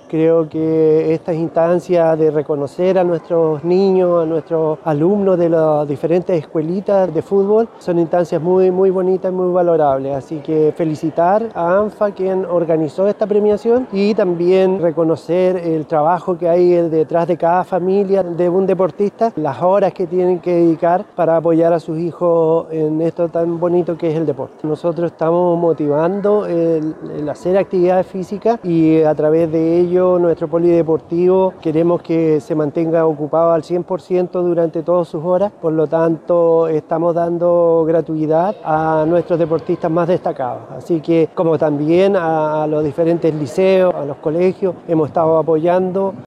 Creo que estas instancias de reconocer a nuestros niños, a nuestros alumnos de las diferentes escuelitas de fútbol, son instancias muy bonitas y muy valorables. Así que felicitar a ANFA, quien organizó esta premiación, y también reconocer el trabajo que hay detrás de cada familia de un deportista, las horas que tienen que dedicar para apoyar a sus hijos en esto tan bonito que es el deporte. Nosotros estamos motivando el hacer actividades físicas y a través de ello nuestro polideportivo queremos que se mantenga ocupado al 100% durante todas sus horas. Por lo tanto, estamos dando gratuidad a nuestros deportistas más destacados. Así que, como también a los diferentes liceos, a los colegios, hemos estado apoyando